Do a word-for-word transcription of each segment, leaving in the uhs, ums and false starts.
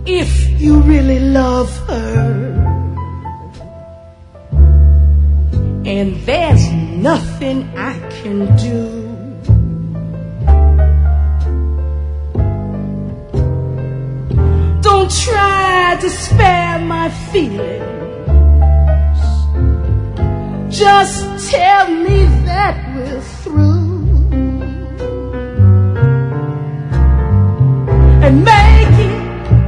if you really love her, and there's nothing I can do, don't try to spare my feelings. Just tell me that we're through, and make it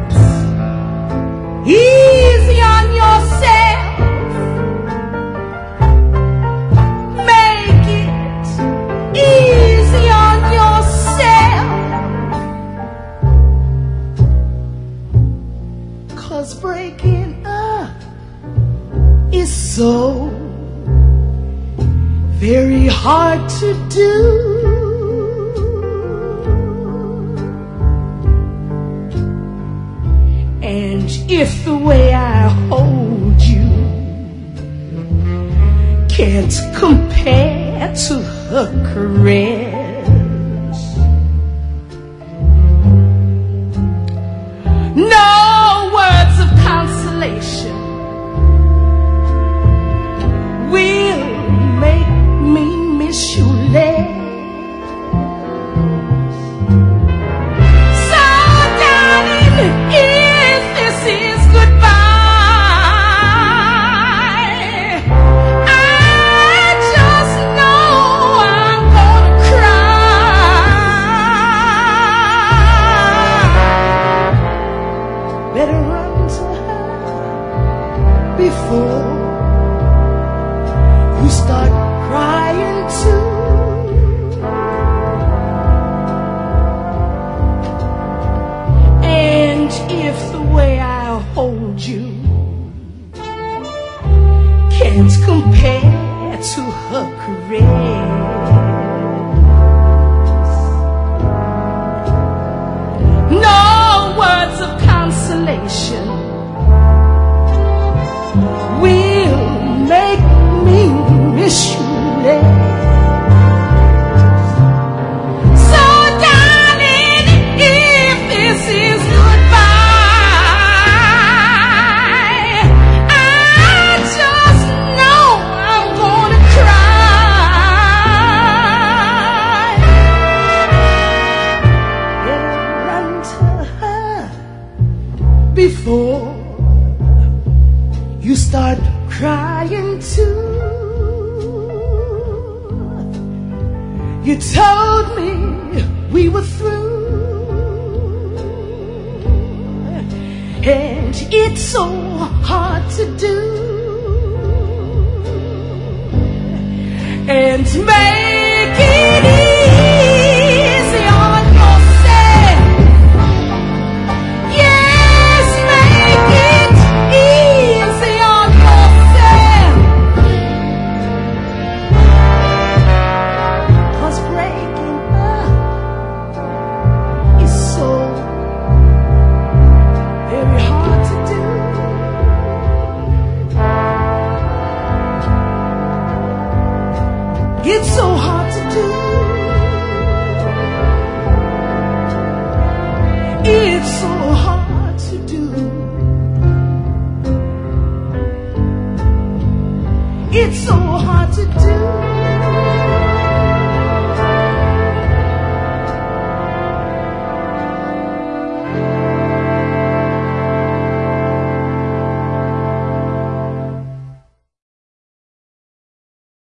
easy on yourself. Make it easy on yourself, 'cause breaking up is so very hard to do. And if the way I hold you can't compare to her caress, no words of consolation will make me miss you less. So darling, if this is goodbye, I just know I'm gonna cry. Better run to her before you start crying too. And if the way I hold you can't compare to her caress, no words of consolation will make me miss you less. So darling, if this is goodbye, I just know I'm gonna cry. Better run to her before you start crying too. You told me we were through, and it's so hard to do. And make it easy on yourself. Yes, make it easy on yourself, 'cause breaking up is so very hard to do. It's so hard to do. It's so hard to do. It's so hard to do.